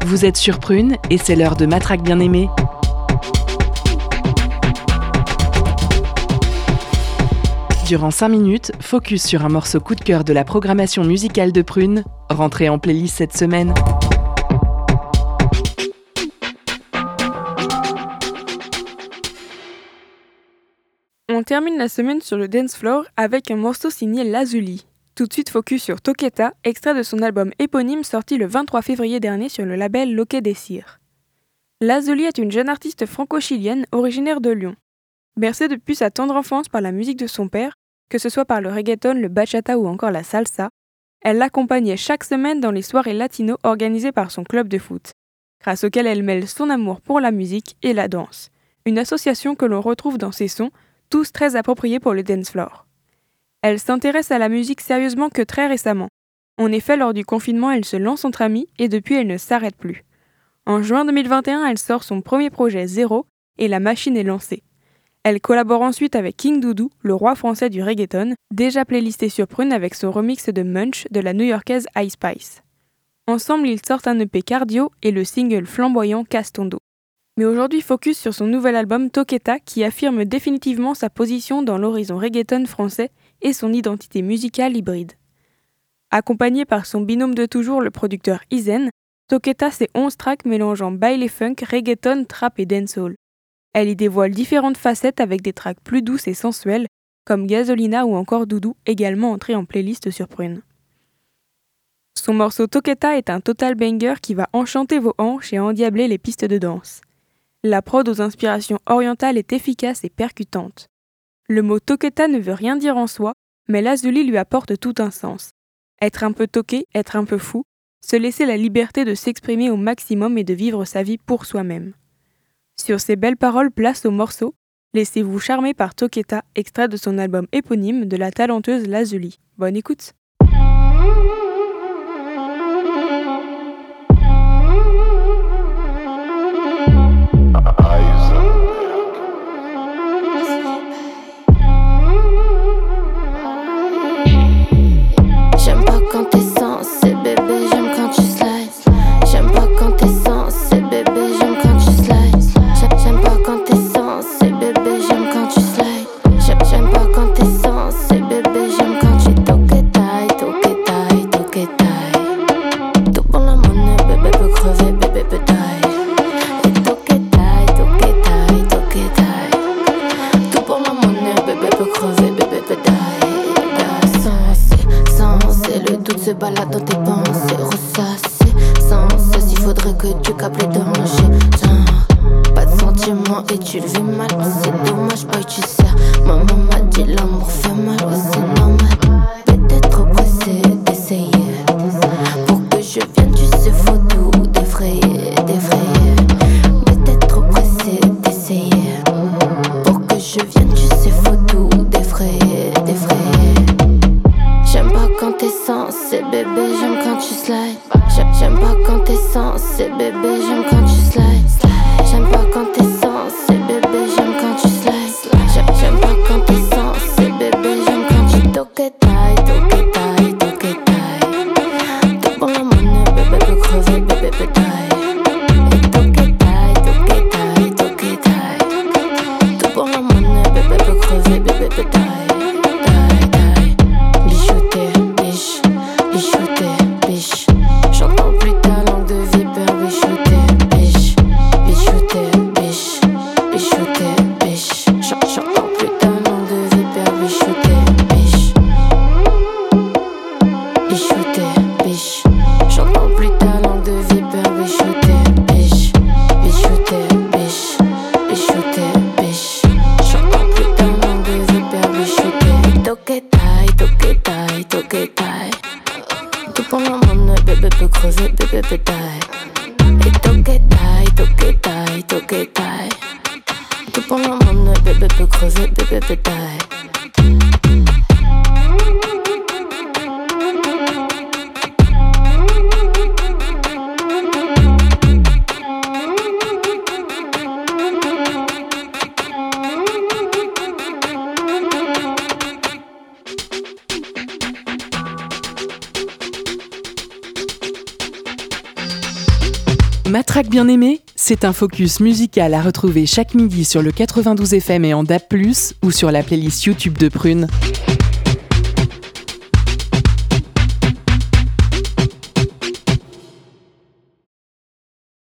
Vous êtes sur Prune et c'est l'heure de Matraque bien-aimée. Durant 5 minutes, focus sur un morceau coup de cœur de la programmation musicale de Prune, rentré en playlist cette semaine. On termine la semaine sur le dance floor avec un morceau signé Lazuli. Tout de suite focus sur Toqueta, extrait de son album éponyme sorti le 23 février dernier sur le label Lo Que Decir. Lazuli est une jeune artiste franco-chilienne originaire de Lyon. Bercée depuis sa tendre enfance par la musique de son père, que ce soit par le reggaeton, le bachata ou encore la salsa, elle l'accompagnait chaque semaine dans les soirées latino organisées par son club de foot, grâce auquel elle mêle son amour pour la musique et la danse, une association que l'on retrouve dans ses sons, tous très appropriés pour le dance floor. Elle s'intéresse à la musique sérieusement que très récemment. En effet, lors du confinement, elle se lance entre amis et depuis, elle ne s'arrête plus. En juin 2021, elle sort son premier projet Zéro et la machine est lancée. Elle collabore ensuite avec King Doudou, le roi français du reggaeton, déjà playlisté sur Prune avec son remix de Munch de la new-yorkaise Ice Spice. Ensemble, ils sortent un EP cardio et le single flamboyant Casse ton dos. Mais aujourd'hui, focus sur son nouvel album Toqueta qui affirme définitivement sa position dans l'horizon reggaeton français et son identité musicale hybride. Accompagnée par son binôme de toujours, le producteur Izen, Toqueta c'est 11 tracks mélangeant baile et funk, reggaeton, trap et dancehall. Elle y dévoile différentes facettes avec des tracks plus douces et sensuelles, comme Gasolina ou encore Doudou, également entrés en playlist sur Prune. Son morceau Toqueta est un total banger qui va enchanter vos hanches et endiabler les pistes de danse. La prod aux inspirations orientales est efficace et percutante. Le mot Toqueta ne veut rien dire en soi, mais Lazuli lui apporte tout un sens. Être un peu toqué, être un peu fou, se laisser la liberté de s'exprimer au maximum et de vivre sa vie pour soi-même. Sur ces belles paroles, place au morceau, laissez-vous charmer par Toqueta, extrait de son album éponyme de la talentueuse Lazuli. Bonne écoute! Se balade dans tes pensées, ressasser sans cesse, il faudrait que tu captes les dangers. Genre, pas de sentiments et tu le vis mal, c'est dommage, boy, tu sais. Maman m'a dit l'amour fait mal, ouais, c'est normal. Peut-être trop pressé d'essayer. Pour que je vienne, tu sais, faut tout défrayer. Peut-être trop pressé d'essayer. Pour que je vienne, tu sais, faut tout défrayer. J'aime pas quand t'es censé, bébé, j'aime quand tu slides. J'aime pas quand t'es censé, bébé, j'aime quand tu slides. J'aime pas quand t'es censé, bébé, j'aime quand tu slides. J'aime pas quand t'es censé, bébé, j'aime quand tu toquetaille. T'es bon la monnaie, bébé peut crever, bébé peut taille. Et toquetaille. T'es bon la monnaie, bébé peut crever, bébé peut taille. J'entends plus ta langue de vipère, bichouté, biche. J'entends plus ta langue de vipère, bichouté, biche. J'entends plus ta langue de vipère, bichouté, biche. J'entends plus ta langue de vipère, bichouté. Toquetaille. Tout pour la monnaie, bébé peut crever, bébé peut taille. Et toquetaille. Tout pour la monnaie, bébé peut crever, bébé peut taille. Matraque bien aimée, c'est un focus musical à retrouver chaque midi sur le 92 FM et en DAB+, ou sur la playlist YouTube de Prune.